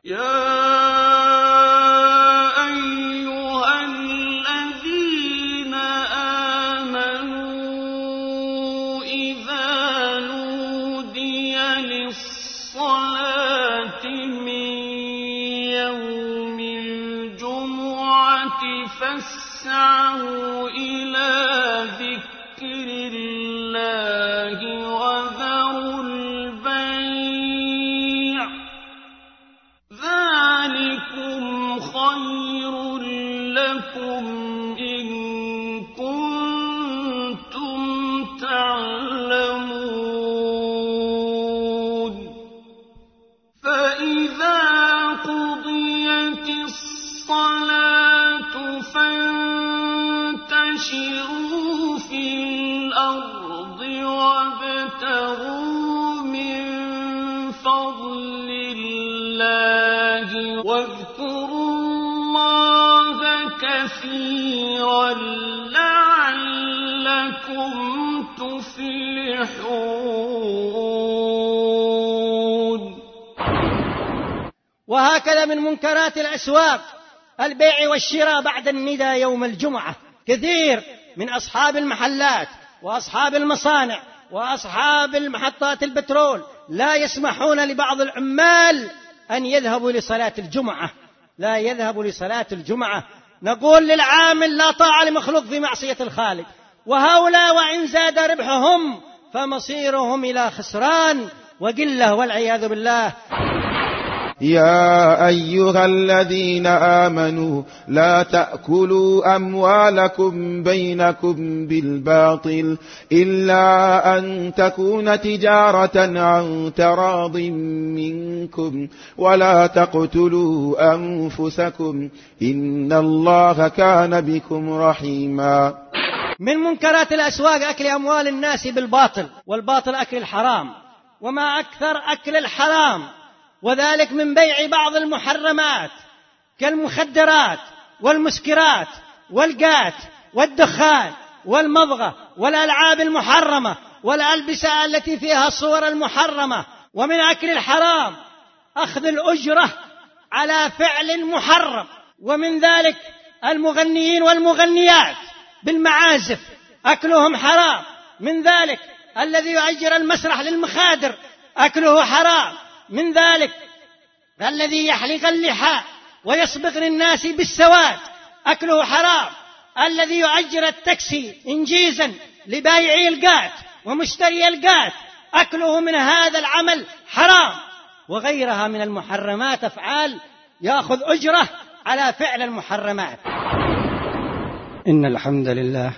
يا أيها الذين آمنوا إذا نودي للصلاة من يوم الجمعة فاسعوا إلى ذكر الله وذروا البيع ذلكم خير لكم إن كنتم تعلمون فإذا قضيت الصلاة فانتشروا في الأرض وابتغوا من فضل الله واذكروا الله كثيرا لعلكم تفلحون. وهكذا من منكرات الأسواق البيع والشراء بعد النداء يوم الجمعة. كثير من أصحاب المحلات وأصحاب المصانع وأصحاب المحطات البترول لا يسمحون لبعض العمال أن يذهبوا لصلاة الجمعة، لا يذهبوا لصلاة الجمعة. نقول للعامل لا طاعة لمخلوق في معصية الخالق، وهؤلاء وإن زاد ربحهم فمصيرهم إلى خسران وقلة والعياذ بالله. يا أيها الذين آمنوا لا تأكلوا أموالكم بينكم بالباطل إلا أن تكون تجارة عن تراض منكم ولا تقتلوا أنفسكم إن الله كان بكم رحيما. من منكرات الأسواق أكل أموال الناس بالباطل، والباطل أكل الحرام، وما أكثر أكل الحرام، وذلك من بيع بعض المحرمات كالمخدرات والمسكرات والقات والدخان والمضغة والألعاب المحرمة والألبسة التي فيها الصور المحرمة. ومن أكل الحرام أخذ الأجرة على فعل محرم، ومن ذلك المغنيين والمغنيات بالمعازف أكلهم حرام، من ذلك الذي يؤجر المسرح للمخادر أكله حرام، من ذلك الذي يحلق اللحى ويصبغ للناس بالسواد أكله حرام، الذي يؤجر التاكسي إنجيزا لبايعي القات ومشتري القات أكله من هذا العمل حرام، وغيرها من المحرمات أفعال يأخذ أجرة على فعل المحرمات. إن الحمد لله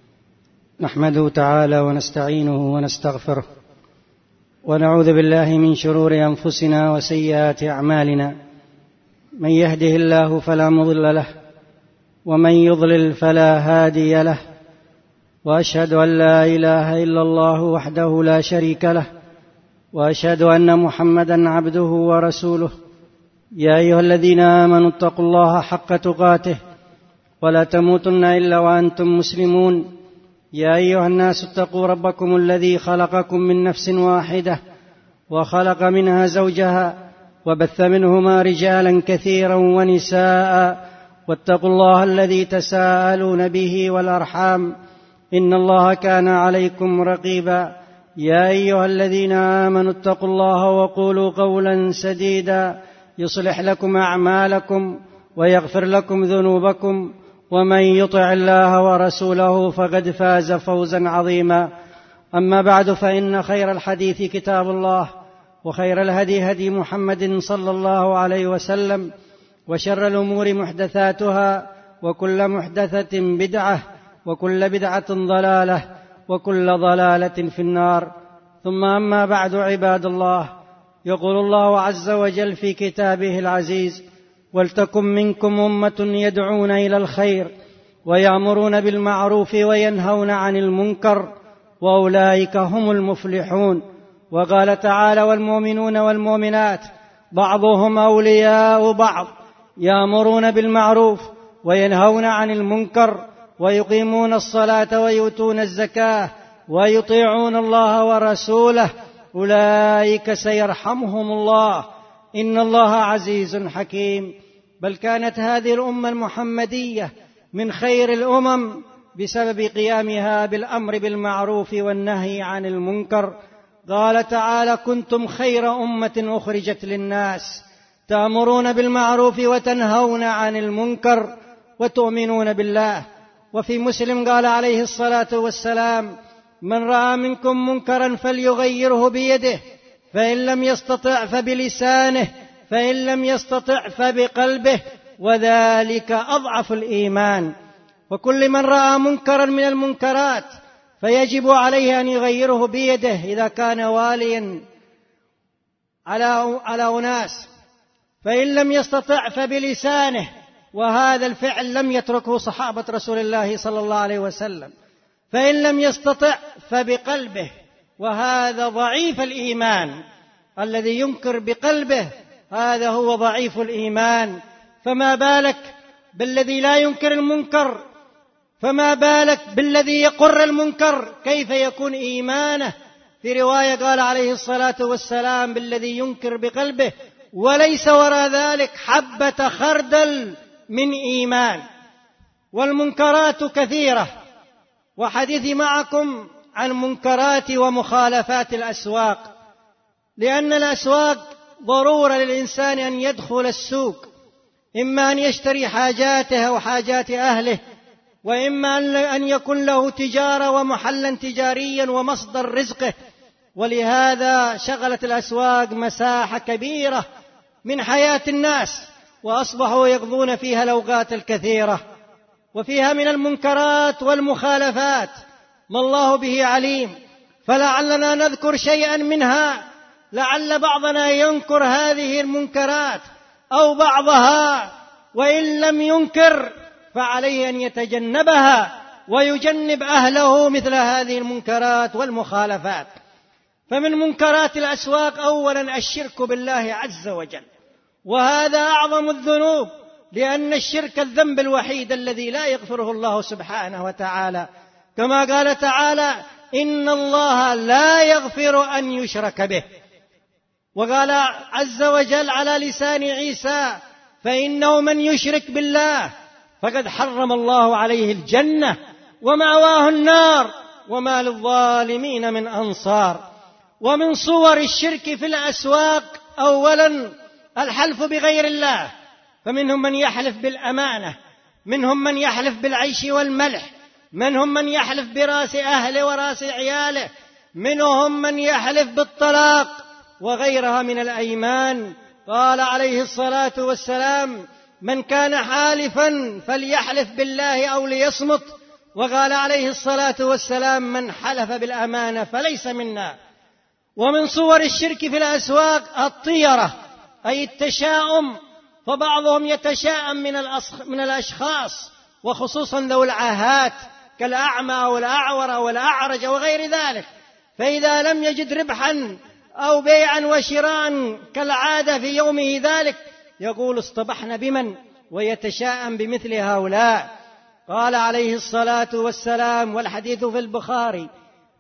نحمده تعالى ونستعينه ونستغفره ونعوذ بالله من شرور أنفسنا وسيئات أعمالنا، من يهده الله فلا مضل له ومن يضلل فلا هادي له، وأشهد أن لا إله إلا الله وحده لا شريك له، وأشهد أن محمدا عبده ورسوله. يا أيها الذين آمنوا اتقوا الله حق تقاته ولا تموتن إلا وأنتم مسلمون. يا أيها الناس اتقوا ربكم الذي خلقكم من نفس واحدة وخلق منها زوجها وبث منهما رجالا كثيرا ونساء، واتقوا الله الذي تساءلون به والأرحام إن الله كان عليكم رقيبا. يا أيها الذين آمنوا اتقوا الله وقولوا قولا سديدا يصلح لكم أعمالكم ويغفر لكم ذنوبكم، ومن يطع الله ورسوله فقد فاز فوزا عظيما. أما بعد، فإن خير الحديث كتاب الله، وخير الهدي هدي محمد صلى الله عليه وسلم، وشر الأمور محدثاتها، وكل محدثة بدعة، وكل بدعة ضلالة، وكل ضلالة في النار. ثم أما بعد، عباد الله، يقول الله عز وجل في كتابه العزيز: ولتكن منكم أمة يدعون إلى الخير ويأمرون بالمعروف وينهون عن المنكر وأولئك هم المفلحون. وقال تعالى: والمؤمنون والمؤمنات بعضهم أولياء بعض يأمرون بالمعروف وينهون عن المنكر ويقيمون الصلاة ويؤتون الزكاة ويطيعون الله ورسوله أولئك سيرحمهم الله إن الله عزيز حكيم. بل كانت هذه الأمة المحمدية من خير الأمم بسبب قيامها بالأمر بالمعروف والنهي عن المنكر. قال تعالى: كنتم خير أمة أخرجت للناس تأمرون بالمعروف وتنهون عن المنكر وتؤمنون بالله. وفي مسلم قال عليه الصلاة والسلام: من رأى منكم منكرا فليغيره بيده، فإن لم يستطع فبلسانه، فإن لم يستطع فبقلبه، وذلك أضعف الإيمان. وكل من رأى منكرا من المنكرات فيجب عليه أن يغيره بيده إذا كان واليا على أناس، فإن لم يستطع فبلسانه، وهذا الفعل لم يتركه صحابة رسول الله صلى الله عليه وسلم، فإن لم يستطع فبقلبه، وهذا ضعيف الإيمان. الذي ينكر بقلبه هذا هو ضعيف الإيمان. فما بالك بالذي لا ينكر المنكر؟ فما بالك بالذي يقر المنكر؟ كيف يكون إيمانه؟ في رواية قال عليه الصلاة والسلام: بالذي ينكر بقلبه وليس وراء ذلك حبة خردل من إيمان. والمنكرات كثيرة، وحديثي معكم عن منكرات ومخالفات الأسواق، لأن الأسواق ضرورة للإنسان أن يدخل السوق، إما أن يشتري حاجاته أو حاجات أهله، وإما أن يكون له تجارة ومحلا تجاريا ومصدر رزقه. ولهذا شغلت الأسواق مساحة كبيرة من حياة الناس، وأصبحوا يقضون فيها الأوقات الكثيرة، وفيها من المنكرات والمخالفات ما الله به عليم. فلعلنا نذكر شيئا منها، لعل بعضنا ينكر هذه المنكرات أو بعضها، وإن لم ينكر فعليه أن يتجنبها ويجنب أهله مثل هذه المنكرات والمخالفات. فمن منكرات الأسواق أولا الشرك بالله عز وجل، وهذا أعظم الذنوب، لأن الشرك الذنب الوحيد الذي لا يغفره الله سبحانه وتعالى، كما قال تعالى: إن الله لا يغفر أن يشرك به. وقال عز وجل على لسان عيسى: فإنه من يشرك بالله فقد حرم الله عليه الجنة ومأواه النار وما للظالمين من أنصار. ومن صور الشرك في الأسواق أولا الحلف بغير الله، فمنهم من يحلف بالأمانة، منهم من يحلف بالعيش والملح، منهم من يحلف براس أهله وراس عياله، منهم من يحلف بالطلاق وغيرها من الأيمان. قال عليه الصلاة والسلام: من كان حالفا فليحلف بالله أو ليصمت. وقال عليه الصلاة والسلام: من حلف بالأمانة فليس منا. ومن صور الشرك في الأسواق الطيرة، أي التشاؤم، فبعضهم يتشاءم من الأشخاص، وخصوصا ذوي العاهات كالأعمى والأعور والأعرج وغير ذلك، فإذا لم يجد ربحا أو بيعا وشراء كالعادة في يومه ذلك يقول: اصطبحنا بمن، ويتشاءم بمثل هؤلاء. قال عليه الصلاة والسلام، والحديث في البخاري: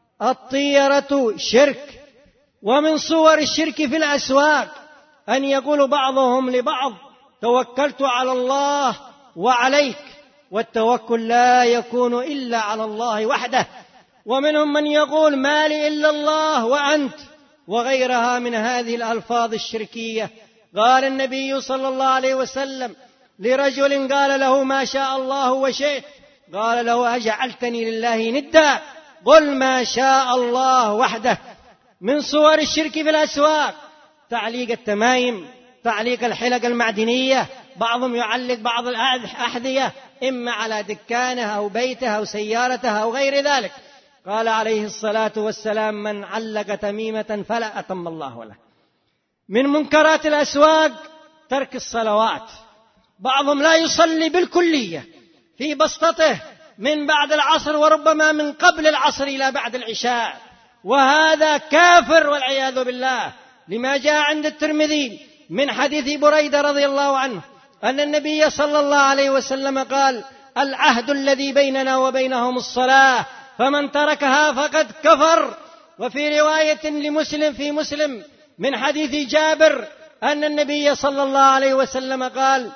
الطيرة شرك. ومن صور الشرك في الأسواق أن يقول بعضهم لبعض: توكلت على الله وعليك، والتوكل لا يكون إلا على الله وحده. ومنهم من يقول: ما لي إلا الله وأنت، وغيرها من هذه الألفاظ الشركية. قال النبي صلى الله عليه وسلم لرجل قال له: ما شاء الله وشئت، قال له: أجعلتني لله ندا؟ قل ما شاء الله وحده. من صور الشرك في الأسواق تعليق التمايم، تعليق الحلق المعدنية، بعضهم يعلق بعض الأحذية إما على دكانه أو بيته أو سيارته أو غير ذلك. قال عليه الصلاة والسلام: من علق تميمة فلا أتم الله له. من منكرات الأسواق ترك الصلوات، بعضهم لا يصلي بالكلية في بسطته من بعد العصر، وربما من قبل العصر إلى بعد العشاء، وهذا كافر والعياذ بالله، لما جاء عند الترمذي من حديث بريدة رضي الله عنه أن النبي صلى الله عليه وسلم قال: العهد الذي بيننا وبينهم الصلاة، فمن تركها فقد كفر. وفي رواية لمسلم في مسلم من حديث جابر أن النبي صلى الله عليه وسلم قال: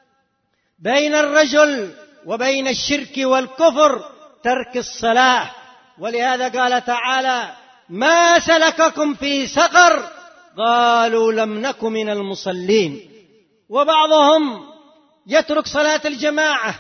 بين الرجل وبين الشرك والكفر ترك الصلاة. ولهذا قال تعالى: ما سلككم في سقر؟ قالوا لم نك من المصلين. وبعضهم يترك صلاة الجماعة،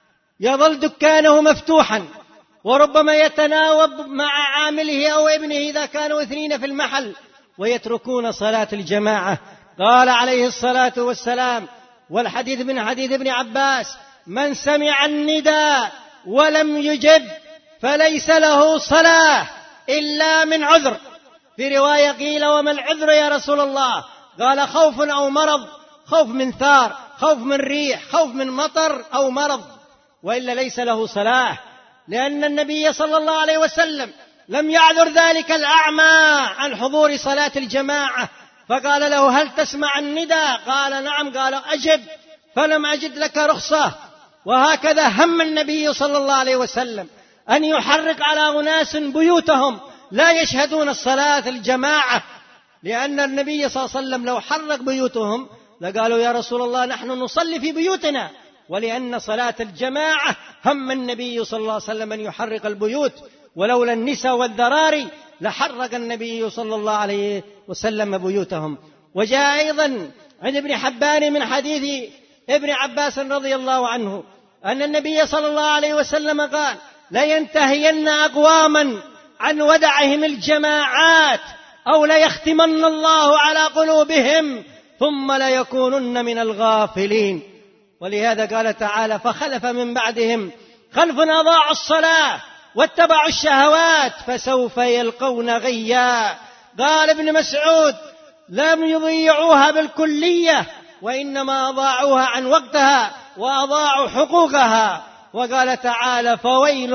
يظل دكانه مفتوحا، وربما يتناوب مع عامله أو ابنه إذا كانوا 2 في المحل، ويتركون صلاة الجماعة. قال عليه الصلاة والسلام، والحديث من حديث ابن عباس: من سمع النداء ولم يجب فليس له صلاة إلا من عذر. في رواية قيل: وما العذر يا رسول الله؟ قال: خوف أو مرض، خوف من ثار، خوف من ريح، خوف من مطر أو مرض، وإلا ليس له صلاة. لأن النبي صلى الله عليه وسلم لم يعذر ذلك الأعمى عن حضور صلاة الجماعة، فقال له: هل تسمع النداء؟ قال: نعم. قال: أجب. فلم أجد لك رخصة. وهكذا هم النبي صلى الله عليه وسلم أن يحرق على أناس بيوتهم لا يشهدون الصلاة الجماعة، لأن النبي صلى الله عليه وسلم لو حرق بيوتهم لقالوا: يا رسول الله نحن نصلي في بيوتنا. ولأن صلاة الجماعة هم النبي صلى الله عليه وسلم أن يحرق البيوت، ولولا النساء والذراري لحرق النبي صلى الله عليه وسلم بيوتهم. وجاء أيضا عند ابن حبان من حديث ابن عباس رضي الله عنه أن النبي صلى الله عليه وسلم قال: لينتهين أقواما عن ودعهم الجماعات أو ليختمن الله على قلوبهم ثم ليكونن من الغافلين. ولهذا قال تعالى: فخلف من بعدهم خلف أضاعوا الصلاة واتبعوا الشهوات فسوف يلقون غيا. قال ابن مسعود: لم يضيعوها بالكلية، وإنما أضاعوها عن وقتها وأضاعوا حقوقها. وقال تعالى: فويل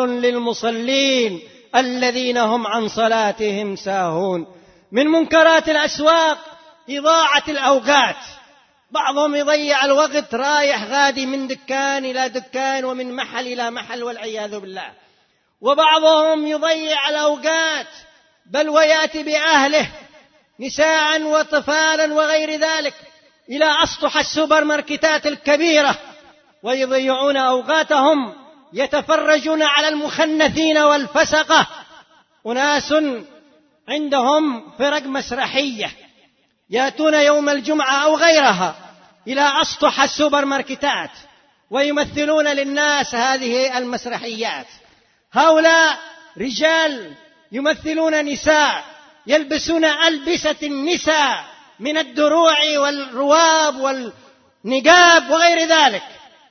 للمصلين الذين هم عن صلاتهم ساهون. من منكرات الأسواق إضاعة الأوقات. بعضهم يضيع الوقت رايح غادي من دكان إلى دكان ومن محل إلى محل والعياذ بالله. وبعضهم يضيع الأوقات بل ويأتي بأهله نساء وطفالا وغير ذلك إلى أسطح السوبر ماركتات الكبيرة ويضيعون أوقاتهم يتفرجون على المخنثين والفسقة. أناس عندهم فرق مسرحية يأتون يوم الجمعة أو غيرها إلى أسطح السوبر ماركتات ويمثلون للناس هذه المسرحيات. هؤلاء رجال يمثلون نساء يلبسون ألبسة النساء من الدروع والرواب والنقاب وغير ذلك،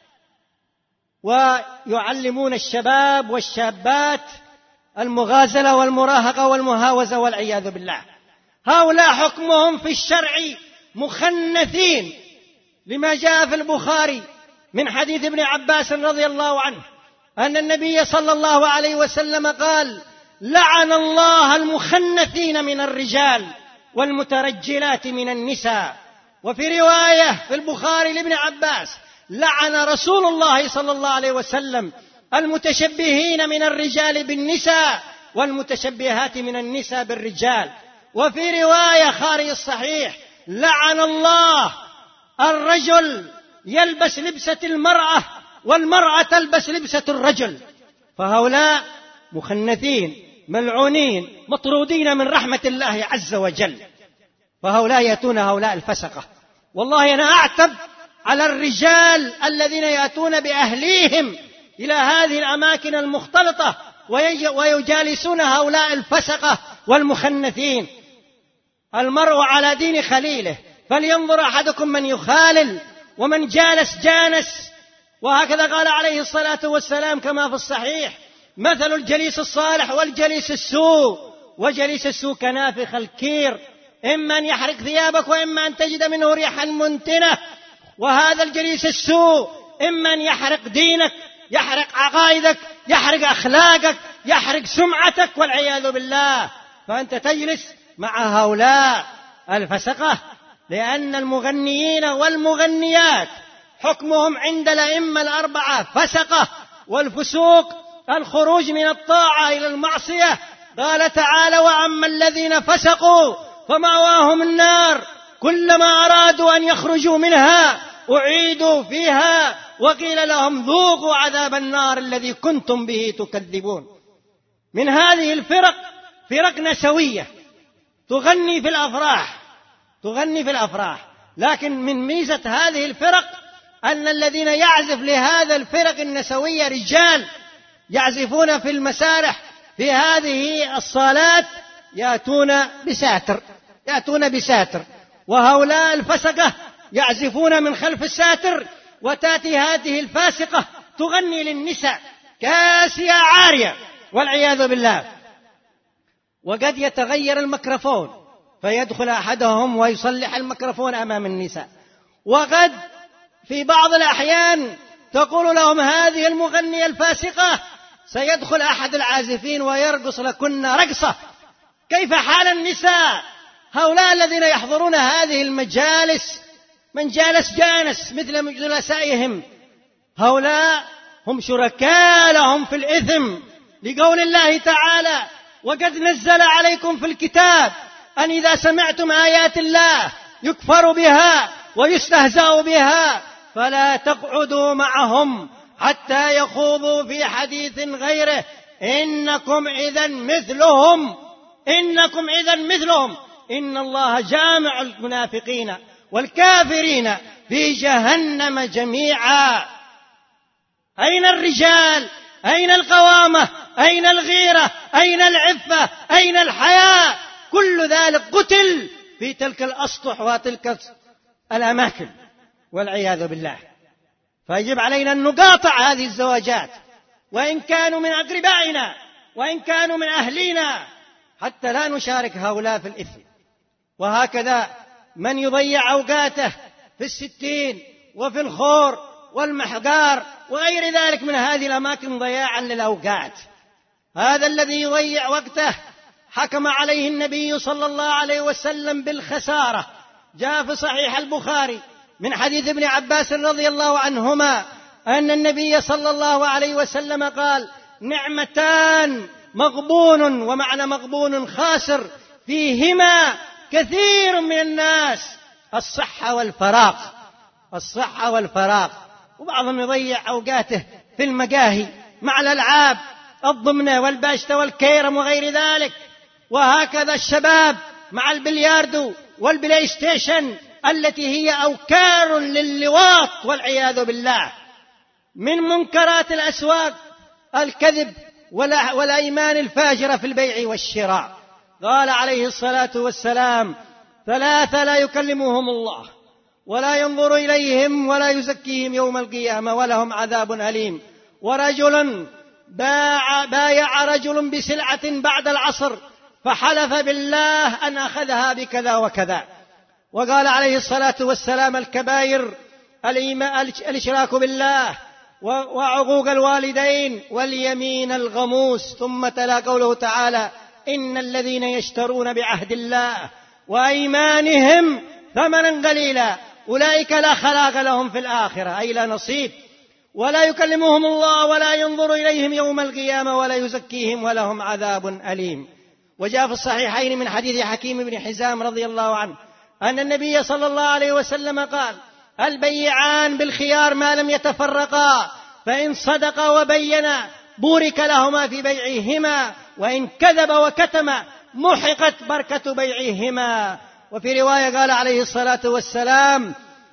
ويعلمون الشباب والشابات المغازلة والمراهقة والمهاوزة والعياذ بالله. هؤلاء حكمهم في الشرع مخنثين، لما جاء في البخاري من حديث ابن عباس رضي الله عنه أن النبي صلى الله عليه وسلم قال: لعن الله المخنثين من الرجال والمترجلات من النساء. وفي رواية في البخاري لابن عباس: لعن رسول الله صلى الله عليه وسلم المتشبهين من الرجال بالنساء والمتشبهات من النساء بالرجال. وفي رواية خارج الصحيح: لعن الله الرجل يلبس لبسة المرأة والمرأة تلبس لبسة الرجل. فهؤلاء مخنثين ملعونين مطرودين من رحمة الله عز وجل. فهؤلاء يأتون هؤلاء الفسقة. والله أنا أعتب على الرجال الذين يأتون بأهليهم إلى هذه الأماكن المختلطة ويجالسون هؤلاء الفسقة والمخنثين. المرء على دين خليله، فلينظر أحدكم من يخالل، ومن جالس جانس. وهكذا قال عليه الصلاة والسلام كما في الصحيح: مثل الجليس الصالح والجليس السوء، وجليس السوء كنافخ الكير، إما أن يحرق ثيابك وإما أن تجد منه ريحا منتنة. وهذا الجليس السوء إما أن يحرق دينك، يحرق عقائدك، يحرق أخلاقك، يحرق سمعتك والعياذ بالله. فأنت تجلس مع هؤلاء الفسقة، لأن المغنيين والمغنيات حكمهم عند الأئمة الأربعة فسقة. والفسوق الخروج من الطاعة إلى المعصية. قال تعالى: وأما الذين فسقوا فمأواهم النار كلما أرادوا أن يخرجوا منها أعيدوا فيها وقيل لهم ذوقوا عذاب النار الذي كنتم به تكذبون. من هذه الفرق فرق نسوية تغني في الأفراح، لكن من ميزة هذه الفرق أن الذين يعزف لهذا الفرق النسوية رجال يعزفون في المسارح في هذه الصالات يأتون بساتر، وهؤلاء الفسقة يعزفون من خلف الساتر، وتأتي هذه الفاسقة تغني للنساء كاسية عارية والعياذ بالله. وقد يتغير الميكروفون فيدخل أحدهم ويصلح الميكروفون أمام النساء، وقد في بعض الأحيان تقول لهم هذه المغنية الفاسقة سيدخل أحد العازفين ويرقص لكن رقصة. كيف حال النساء؟ هؤلاء الذين يحضرون هذه المجالس من جانس مثل جلسائهم، هؤلاء هم شركاء لهم في الإثم، لقول الله تعالى: وقد نزل عليكم في الكتاب أن إذا سمعتم آيات الله يكفر بها ويستهزأ بها فلا تقعدوا معهم حتى يخوضوا في حديث غيره إنكم إذا مثلهم إن الله جامع المنافقين والكافرين في جهنم جميعا. أين الرجال؟ أين القوامة؟ أين الغيرة؟ أين العفة؟ أين الحياء؟ كل ذلك قتل في تلك الأسطح وتلك الأماكن والعياذ بالله. فيجب علينا أن نقاطع هذه الزواجات، وإن كانوا من أقربائنا وإن كانوا من أهلنا، حتى لا نشارك هؤلاء في الإثم. وهكذا من يضيع أوقاته في الستين وفي الخور والمحجار وغير ذلك من هذه الأماكن ضياعا للأوقات، هذا الذي يضيع وقته حكم عليه النبي صلى الله عليه وسلم بالخسارة. جاء في صحيح البخاري من حديث ابن عباس رضي الله عنهما أن النبي صلى الله عليه وسلم قال: نعمتان مغبون، ومعنى مغبون خاسر، فيهما كثير من الناس: الصحة والفراغ. وبعضهم يضيع أوقاته في المقاهي مع الألعاب الضمنة والباشتة والكيرم وغير ذلك، وهكذا الشباب مع البلياردو والبلاي ستيشن التي هي أوكار للواط والعياذ بالله. من منكرات الأسواق الكذب والأيمان الفاجرة في البيع والشراء. قال عليه الصلاة والسلام: 3 لا يكلمهم الله ولا ينظر إليهم ولا يزكيهم يوم القيامة ولهم عذاب أليم. ورجل بايع رجل بسلعة بعد العصر فحلف بالله أن أخذها بكذا وكذا. وقال عليه الصلاة والسلام: الكبائر الإشراك بالله وعقوق الوالدين واليمين الغموس. ثم تلا قوله تعالى: إن الذين يشترون بعهد الله وأيمانهم ثمنا قليلا أولئك لا خلاق لهم في الآخرة، أي لا نصيب. ولا يكلمهم الله ولا ينظر إليهم يوم القيامة ولا يزكيهم ولهم عذاب أليم. وجاء في الصحيحين من حديث حكيم بن حزام رضي الله عنه أن النبي صلى الله عليه وسلم قال: البيعان بالخيار ما لم يتفرقا، فإن صدقا وبينا بورك لهما في بيعهما، وإن كذب وكتم محقت بركة بيعهما. وفي رواية قال عليه الصلاة والسلام: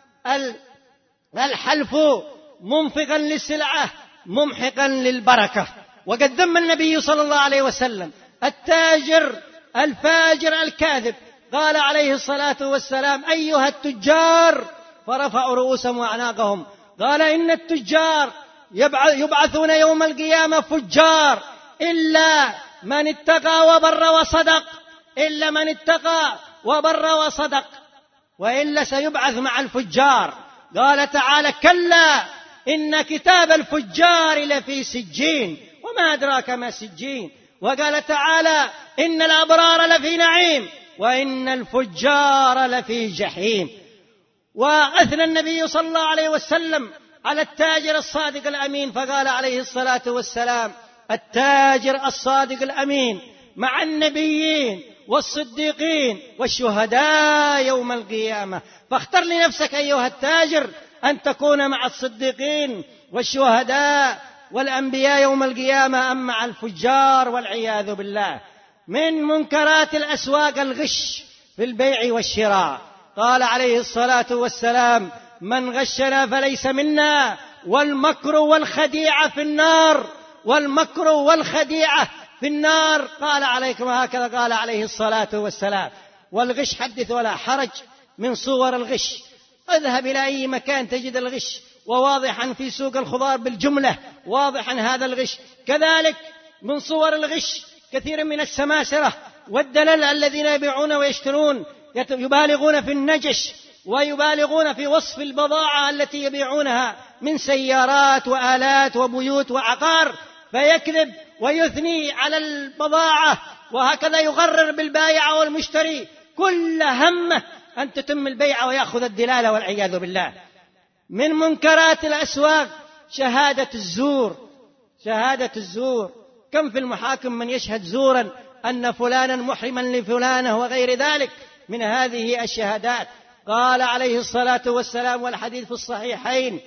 الحلف منفقا للسلعة ممحقا للبركة. وقد ذم النبي صلى الله عليه وسلم التاجر الفاجر الكاذب، قال عليه الصلاة والسلام: أيها التجار، فرفعوا رؤوسهم وأعناقهم. قال: إن التجار يبعثون يوم القيامة فجار إلا من اتقى وبر وصدق، وإلا سيبعث مع الفجار. قال تعالى: كلا إن كتاب الفجار لفي سجين، وما أدراك ما سجين. وقال تعالى: إن الأبرار لفي نعيم وإن الفجار لفي جحيم. وأثنى النبي صلى الله عليه وسلم على التاجر الصادق الأمين، فقال عليه الصلاة والسلام: التاجر الصادق الأمين مع النبيين والصديقين والشهداء يوم القيامة. فاختر لنفسك أيها التاجر أن تكون مع الصديقين والشهداء والأنبياء يوم القيامة أم مع الفجار والعياذ بالله. من منكرات الأسواق الغش في البيع والشراء. قال عليه الصلاة والسلام: من غشنا فليس منا، والمكر والخديعة في النار، والمكر والخديعة في النار. قال عليكم هكذا قال عليه الصلاة والسلام. والغش حدث ولا حرج من صور الغش. اذهب إلى أي مكان تجد الغش، وواضحا في سوق الخضار بالجملة واضحا هذا الغش. كذلك من صور الغش كثير من السماسرة والدلل الذين يبيعون ويشترون يبالغون في النجش ويبالغون في وصف البضاعة التي يبيعونها من سيارات وآلات وبيوت وعقار، فيكذب ويثني على البضاعة، وهكذا يغرر بالبائع والمشتري، كل همه أن تتم البيع ويأخذ الدلالة والعياذ بالله. من منكرات الأسواق شهادة الزور. شهادة الزور، كم في المحاكم من يشهد زورا أن فلانا محرما لفلانة وغير ذلك من هذه الشهادات. قال عليه الصلاة والسلام والحديث في الصحيحين: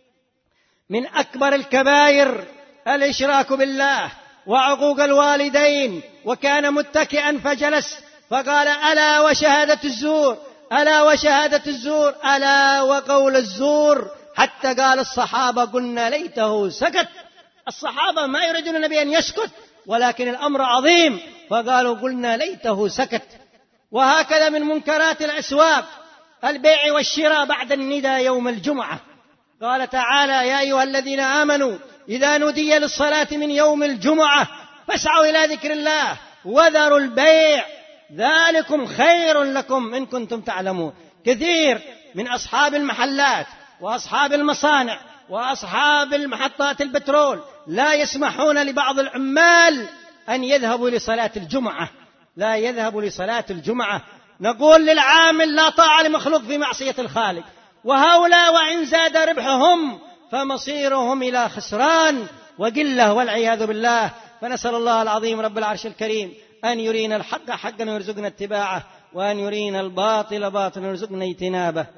من أكبر الكبائر الإشراك بالله وعقوق الوالدين. وكان متكئا فجلس فقال: ألا وشهادة الزور، ألا وشهادة الزور، ألا وقول الزور، حتى قال الصحابة: قلنا ليته سكت. الصحابة ما يريدون النبي أن يسكت، ولكن الأمر عظيم، فقالوا: قلنا ليته سكت. وهكذا من منكرات الأسواق البيع والشراء بعد النداء يوم الجمعة. قال تعالى: يا أيها الذين آمنوا إذا نودي للصلاة من يوم الجمعة فاسعوا إلى ذكر الله وذروا البيع ذلكم خير لكم إن كنتم تعلمون. كثير من أصحاب المحلات وأصحاب المصانع وأصحاب المحطات البترول لا يسمحون لبعض العمال أن يذهبوا لصلاة الجمعة، لا يذهبوا لصلاة الجمعة. نقول للعامل: لا طاعة لمخلوق في معصية الخالق. وهؤلاء وإن زاد ربحهم فمصيرهم إلى خسران وقلة والعياذ بالله. فنسأل الله العظيم رب العرش الكريم أن يرينا الحق حقا ويرزقنا اتباعه، وأن يرينا الباطل باطلا ويرزقنا اجتنابه.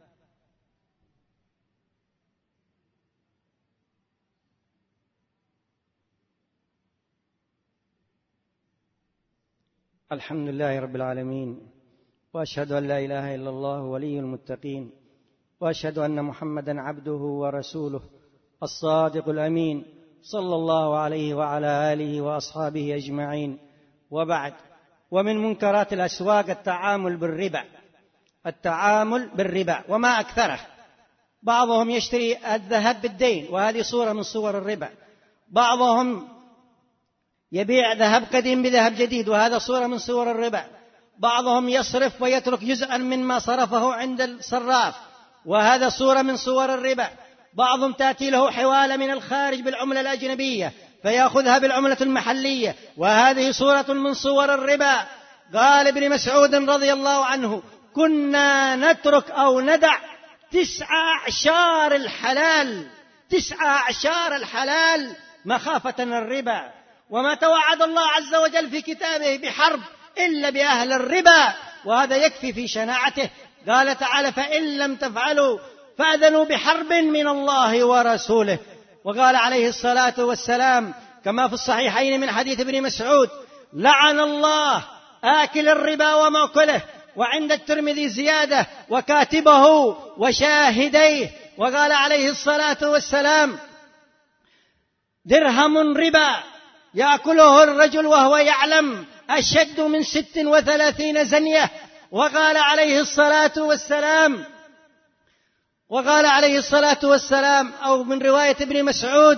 الحمد لله رب العالمين، وأشهد أن لا إله إلا الله ولي المتقين، وأشهد أن محمدا عبده ورسوله الصادق الأمين صلى الله عليه وعلى آله وأصحابه أجمعين. وبعد، ومن منكرات الأسواق التعامل بالربا. التعامل بالربا وما أكثره. بعضهم يشتري الذهب بالدين، وهذه صورة من صور الربا. بعضهم يبيع ذهب قديم بذهب جديد، وهذا صورة من صور الربا. بعضهم يصرف ويترك جزءا مما صرفه عند الصراف، وهذا صورة من صور الربا. بعضهم تأتي له حوالة من الخارج بالعملة الأجنبية فيأخذها بالعملة المحلية، وهذه صورة من صور الربا. قال ابن مسعود رضي الله عنه: كنا نترك أو ندع 9 أعشار الحلال، 9 أعشار الحلال مخافة الربا. وما توعد الله عز وجل في كتابه بحرب إلا بأهل الربا، وهذا يكفي في شناعته. قال تعالى: فإن لم تفعلوا فأذنوا بحرب من الله ورسوله. وقال عليه الصلاة والسلام كما في الصحيحين من حديث ابن مسعود: لعن الله آكل الربا ومأكله، وعند الترمذي زيادة: وكاتبه وشاهديه. وقال عليه الصلاة والسلام: درهم ربا يأكله الرجل وهو يعلم أشد من 36 زنية. وقال عليه الصلاة والسلام أو من رواية ابن مسعود: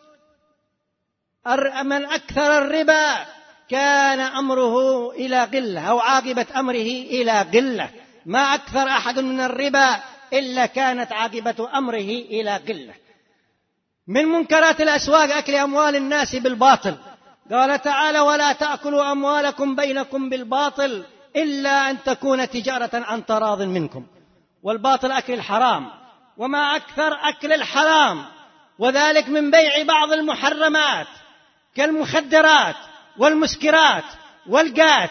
من أكثر الربا كان أمره إلى قلة، أو عاقبة أمره إلى قلة. ما أكثر أحد من الربا إلا كانت عاقبة أمره إلى قلة. من منكرات الأسواق أكل أموال الناس بالباطل. قال تعالى: ولا تأكلوا أموالكم بينكم بالباطل إلا أن تكون تجارة عن تراض منكم. والباطل أكل الحرام، وما أكثر أكل الحرام، وذلك من بيع بعض المحرمات كالمخدرات والمسكرات والقات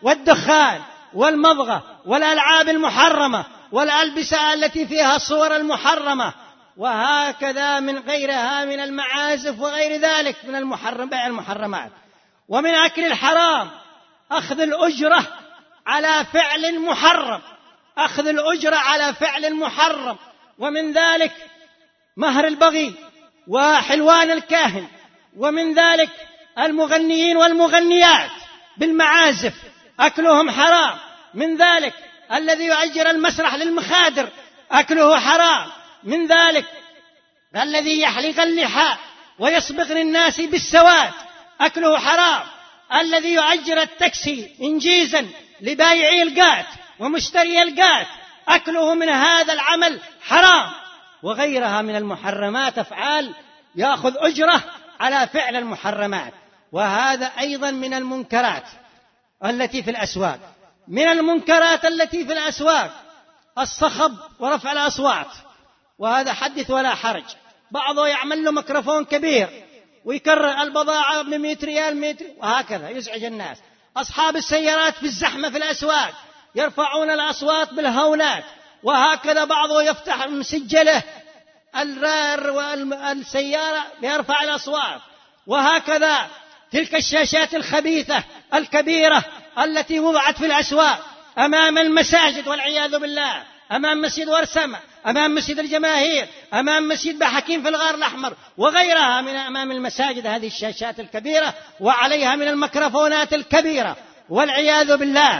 والدخان والمضغة والألعاب المحرمة والألبسة التي فيها الصور المحرمة، وهكذا من غيرها من المعازف وغير ذلك من المحرمات. ومن أكل الحرام أخذ الأجرة على فعل محرم، أخذ الأجرة على فعل محرم، ومن ذلك مهر البغي وحلوان الكاهن، ومن ذلك المغنيين والمغنيات بالمعازف أكلهم حرام، من ذلك الذي يؤجر المسرح للمخادر أكله حرام، من ذلك الذي يحلق اللحى ويصبغ للناس بالسواد أكله حرام، الذي يؤجر التاكسي إنجيزا لبايعي القات ومشتري القات أكله من هذا العمل حرام، وغيرها من المحرمات أفعال يأخذ أجرة على فعل المحرمات. وهذا أيضا من المنكرات التي في الأسواق. من المنكرات التي في الأسواق الصخب ورفع الأصوات، وهذا حدث ولا حرج. بعضه يعمل له ميكروفون كبير ويكرر البضاعة ب100 ريال 100 وهكذا يزعج الناس. أصحاب السيارات في الزحمة في الأسواق يرفعون الأصوات بالهونات، وهكذا بعضه يفتح مسجله الرار والسيارة ليرفع الأصوات، وهكذا تلك الشاشات الخبيثة الكبيرة التي وضعت في الأسواق أمام المساجد والعياذ بالله، أمام مسجد ورسمة، أمام مسجد الجماهير، أمام مسجد بحكيم في الغار الأحمر وغيرها من أمام المساجد، هذه الشاشات الكبيرة وعليها من الميكروفونات الكبيرة والعياذ بالله.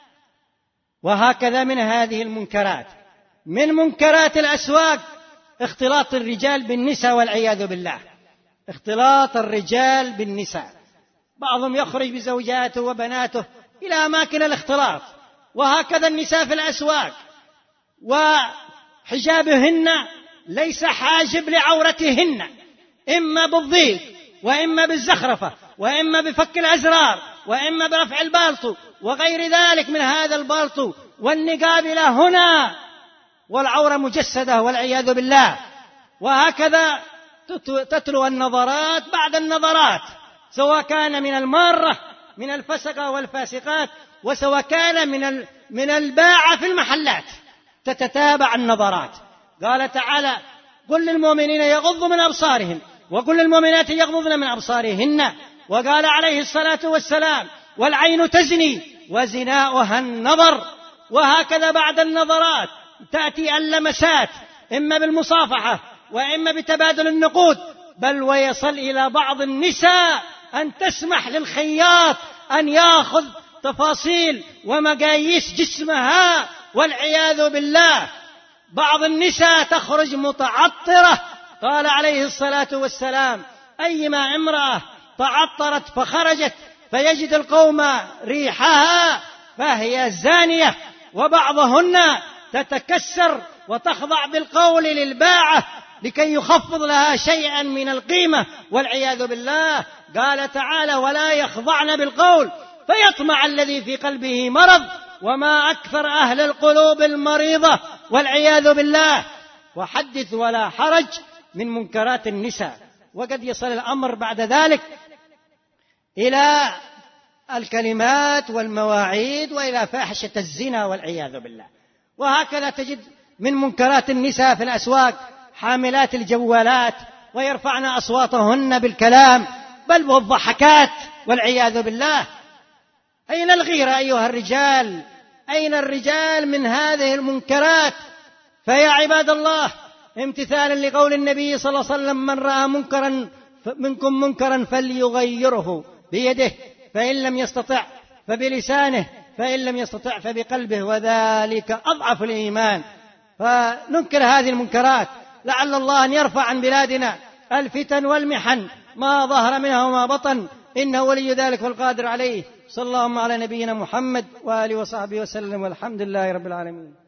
وهكذا من هذه المنكرات. من منكرات الأسواق اختلاط الرجال بالنساء والعياذ بالله، اختلاط الرجال بالنساء، بعضهم يخرج بزوجاته وبناته إلى أماكن الاختلاط، وهكذا النساء في الأسواق، وحجابهن ليس حاجب لعورتهن، إما بالضيق وإما بالزخرفة وإما بفك الأزرار وإما برفع البالطو وغير ذلك من هذا البالطو والنقاب إلى هنا والعورة مجسدة والعياذ بالله. وهكذا تتلو النظرات بعد النظرات، سواء كان من المارة من الفسقة والفاسقات، وسواء كان من الباعة في المحلات، تتتابع النظرات. قال تعالى: قل للمؤمنين يغضوا من أبصارهم وقل للمؤمنات يغضضن من أبصارهن. وقال عليه الصلاة والسلام: والعين تزني وزناؤها النظر. وهكذا بعد النظرات تأتي اللمسات، إما بالمصافحة وإما بتبادل النقود، بل ويصل إلى بعض النساء أن تسمح للخياط أن يأخذ تفاصيل ومقاييس جسمها والعياذ بالله. بعض النساء تخرج متعطرة، قال عليه الصلاة والسلام: أيما امرأة تعطرت فخرجت فيجد القوم ريحها فهي زانية. وبعضهن تتكسر وتخضع بالقول للباعة لكي يخفض لها شيئا من القيمة والعياذ بالله. قال تعالى: ولا يخضعن بالقول فيطمع الذي في قلبه مرض وما أكثر أهل القلوب المريضة والعياذ بالله. وحدث ولا حرج من منكرات النساء. وقد يصل الأمر بعد ذلك إلى الكلمات والمواعيد وإلى فاحشة الزنا والعياذ بالله. وهكذا تجد من منكرات النساء في الأسواق حاملات الجوالات ويرفعن أصواتهن بالكلام بل والضحكات والعياذ بالله. أين الغيرة أيها الرجال؟ أين الرجال من هذه المنكرات؟ فيا عباد الله، امتثالا لقول النبي صلى الله عليه وسلم: من رأى منكم منكرا فليغيره بيده، فإن لم يستطع فبلسانه، فإن لم يستطع فبقلبه، وذلك أضعف الإيمان. فننكر هذه المنكرات، لعل الله أن يرفع عن بلادنا الفتن والمحن ما ظهر منها وما بطن، إنه ولي ذلك والقادر عليه. صلى الله على نبينا محمد وآله وصحبه وسلم، والحمد لله رب العالمين.